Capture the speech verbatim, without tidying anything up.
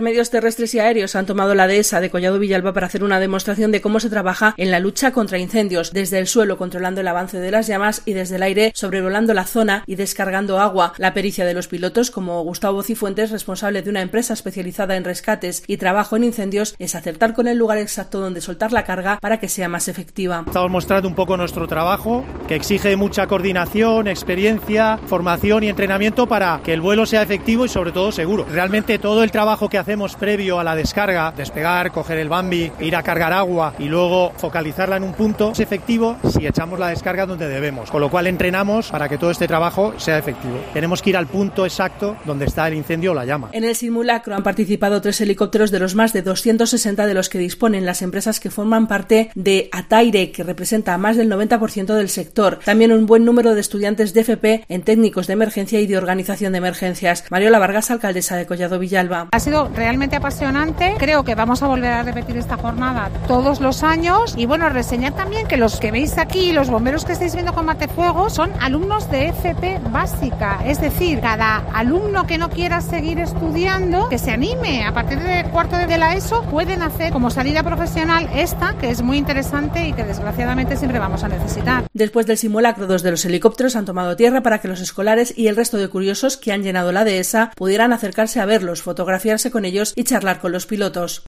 Medios terrestres y aéreos han tomado la dehesa de Collado Villalba para hacer una demostración de cómo se trabaja en la lucha contra incendios, desde el suelo controlando el avance de las llamas y desde el aire sobrevolando la zona y descargando agua. La pericia de los pilotos, como Gustavo Cifuentes, responsable de una empresa especializada en rescates y trabajo en incendios, es acertar con el lugar exacto donde soltar la carga para que sea más efectiva. Estamos mostrando un poco nuestro trabajo, que exige mucha coordinación, experiencia, formación y entrenamiento para que el vuelo sea efectivo y sobre todo seguro. Realmente todo el trabajo que hacemos previo a la descarga, despegar, coger el Bambi, ir a cargar agua y luego focalizarla en un punto, es efectivo si echamos la descarga donde debemos, con lo cual entrenamos para que todo este trabajo sea efectivo. Tenemos que ir al punto exacto donde está el incendio o la llama. En el simulacro han participado tres helicópteros de los más de doscientos sesenta de los que disponen las empresas que forman parte de Ataire, que representa a más del noventa por ciento del sector. También un buen número de estudiantes de F P en técnicos de emergencia y de organización de emergencias. Mariola Vargas, alcaldesa de Collado Villalba. Ha sido realmente apasionante. Creo que vamos a volver a repetir esta jornada todos los años y bueno, reseñar también que los que veis aquí, los bomberos que estáis viendo con Matefuego, son alumnos de F P básica, es decir, cada alumno que no quiera seguir estudiando, que se anime a partir del cuarto de la ESO, pueden hacer como salida profesional esta, que es muy interesante y que desgraciadamente siempre vamos a necesitar. Después del simulacro, dos de los helicópteros han tomado tierra para que los escolares y el resto de curiosos que han llenado la dehesa pudieran acercarse a verlos, fotografiarse con ellos y charlar con los pilotos.